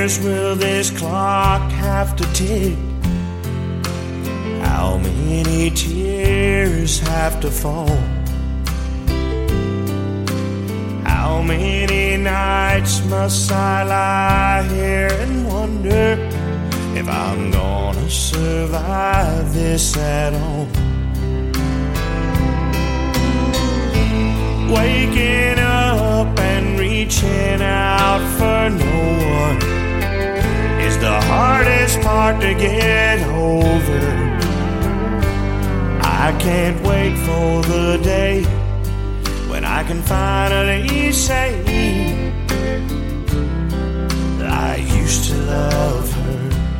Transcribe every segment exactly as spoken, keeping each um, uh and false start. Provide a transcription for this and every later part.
years will this clock have to tick? How many tears have to fall? How many nights must I lie here and wonder if I'm gonna survive this at all? Waking up and reaching out for no one is the hardest part to get over. I can't wait for the day when I can finally say that I used to love her.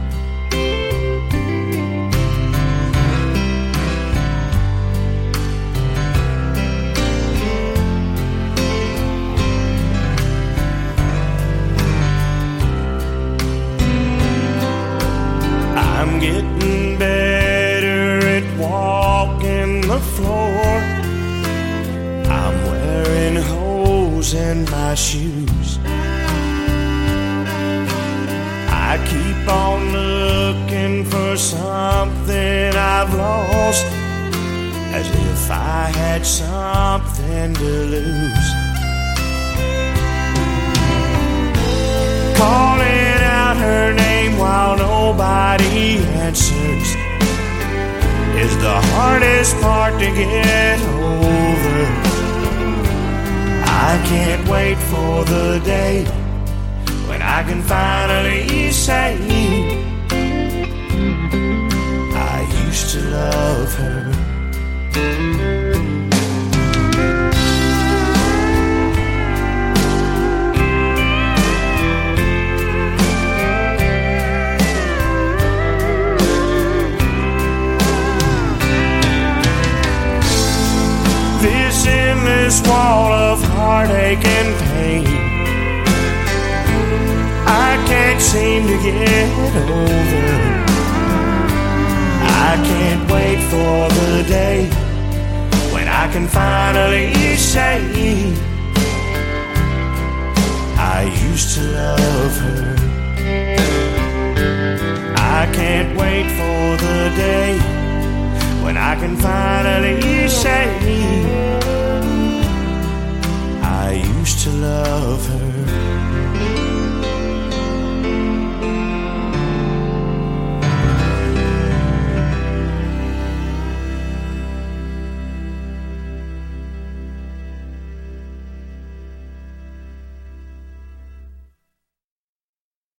I'm getting better at walking the floor. I'm wearing holes in my shoes. I keep on looking for something I've lost, as if I had something to lose. Calling out her name while nobody answers is the hardest part to get over. I can't wait for the day when I can finally say I used to love her. This endless wall of heartache and pain, I can't seem to get over. I can't wait for the day when I can finally say I used to love her. I can't wait for the day when I can finally say I used to love her.